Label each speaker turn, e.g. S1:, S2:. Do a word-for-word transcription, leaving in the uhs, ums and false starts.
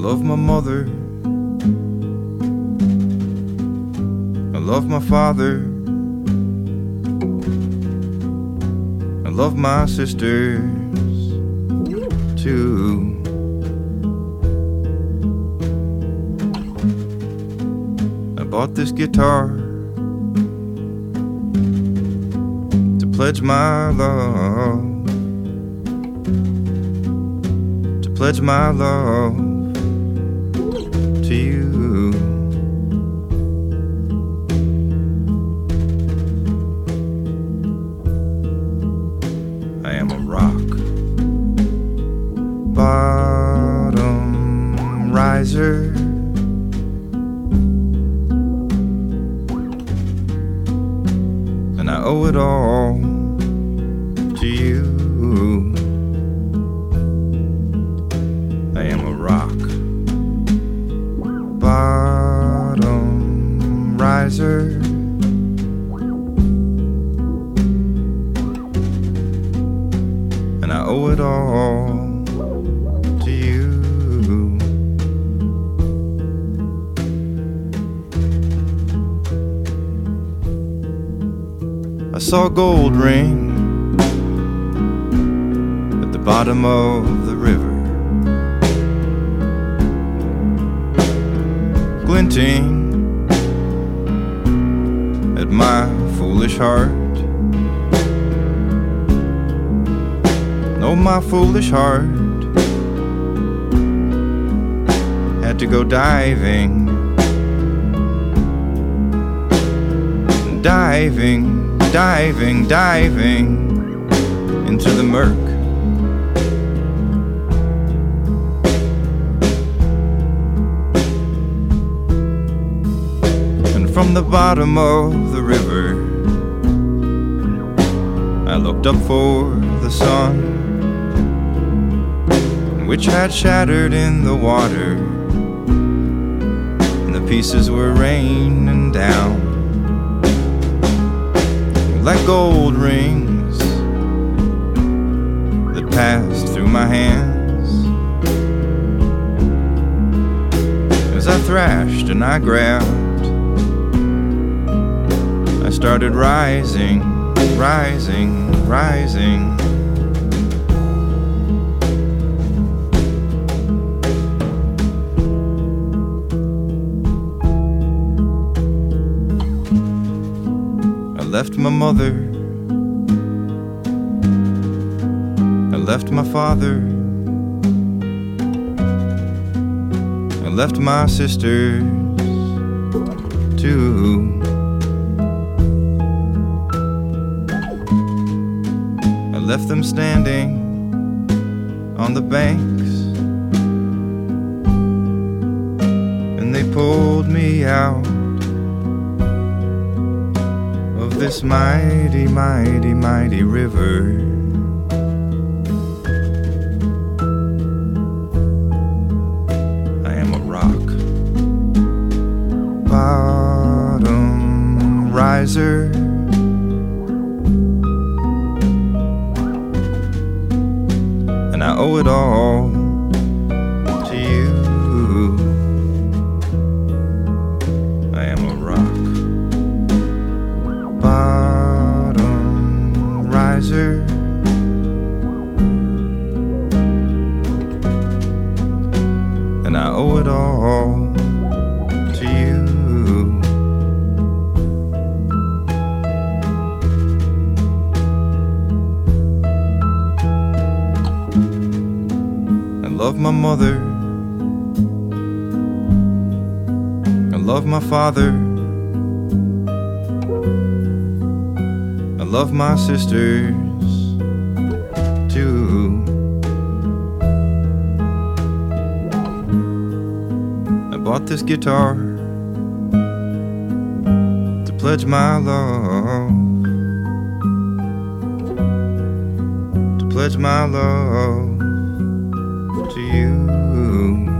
S1: love my mother, I love my father, I love my sisters too. I bought this guitar to pledge my love, to pledge my love to you. I am a rock bottom riser, and I owe it all to you. I am a rock bottom riser, and I owe it all to you. I saw a gold ring at the bottom of the river, glinting at my foolish heart. Oh, my foolish heart had to go diving, diving, diving, diving into the murk. From the bottom of the river, I looked up for the sun, which had shattered in the water, and the pieces were raining down like gold rings that passed through my hands as I thrashed and I grabbed. I started rising, rising, rising. I left my mother, I left my father, I left my sisters too. Left them standing on the banks, and they pulled me out of this mighty, mighty, mighty river. I am a rock bottom riser, and I owe it all to you. I am a rock bottom riser, and I owe it all to you. I love my mother, I love my father, I love my sisters too. I bought this guitar to pledge my love, to pledge my love to you.